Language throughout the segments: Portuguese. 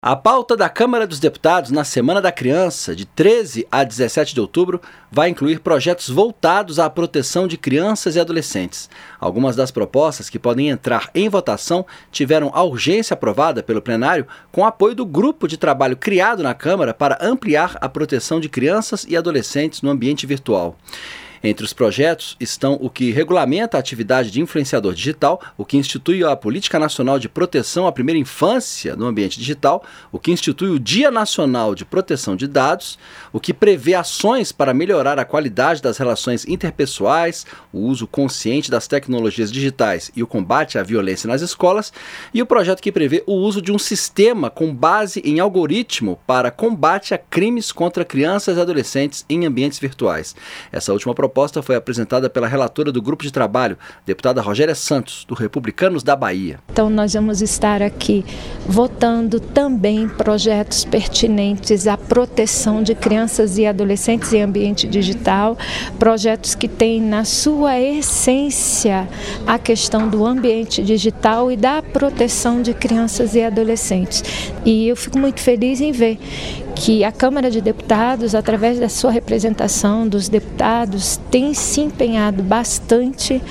A pauta da Câmara dos Deputados na Semana da Criança, de 13 a 17 de outubro, vai incluir projetos voltados à proteção de crianças e adolescentes. Algumas das propostas que podem entrar em votação tiveram a urgência aprovada pelo plenário com apoio do grupo de trabalho criado na Câmara para ampliar a proteção de crianças e adolescentes no ambiente virtual. Entre os projetos estão o que regulamenta a atividade de influenciador digital, o que institui a Política Nacional de Proteção à Primeira Infância no Ambiente Digital, o que institui o Dia Nacional de Proteção de Dados, o que prevê ações para melhorar a qualidade das relações interpessoais, o uso consciente das tecnologias digitais e o combate à violência nas escolas, e o projeto que prevê o uso de um sistema com base em algoritmo para combate a crimes contra crianças e adolescentes em ambientes virtuais. Essa última proposta foi apresentada pela relatora do grupo de trabalho, deputada Rogéria Santos, do Republicanos da Bahia. Então nós vamos estar aqui votando também projetos pertinentes à proteção de crianças e adolescentes em ambiente digital, projetos que têm na sua essência a questão do ambiente digital e da proteção de crianças e adolescentes. E eu fico muito feliz em ver que a Câmara de Deputados, através da sua representação dos deputados, tem se empenhado bastante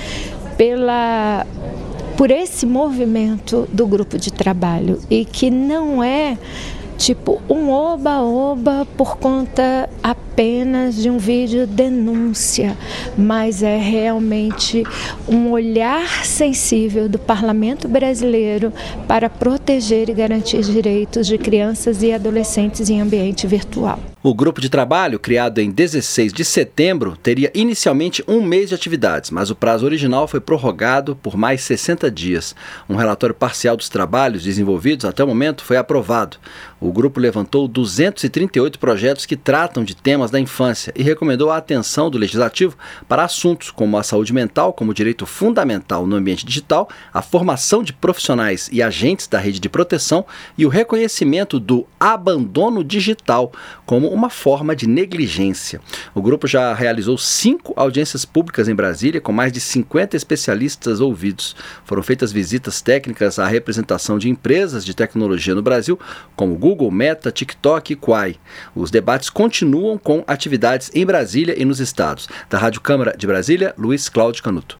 por esse movimento do grupo de trabalho e que não é tipo um oba-oba por conta apenas de um vídeo denúncia, mas é realmente um olhar sensível do Parlamento brasileiro para proteger e garantir direitos de crianças e adolescentes em ambiente virtual. O grupo de trabalho, criado em 16 de setembro, teria inicialmente um mês de atividades, mas o prazo original foi prorrogado por mais 60 dias. Um relatório parcial dos trabalhos desenvolvidos até o momento foi aprovado. O grupo levantou 238 projetos que tratam de temas da infância e recomendou a atenção do Legislativo para assuntos como a saúde mental como direito fundamental no ambiente digital, a formação de profissionais e agentes da rede de proteção e o reconhecimento do abandono digital como uma forma de negligência. O grupo já realizou 5 audiências públicas em Brasília, com mais de 50 especialistas ouvidos. Foram feitas visitas técnicas à representação de empresas de tecnologia no Brasil, como Google, Meta, TikTok e Quai. Os debates continuam com atividades em Brasília e nos estados. Da Rádio Câmara de Brasília, Luiz Cláudio Canuto.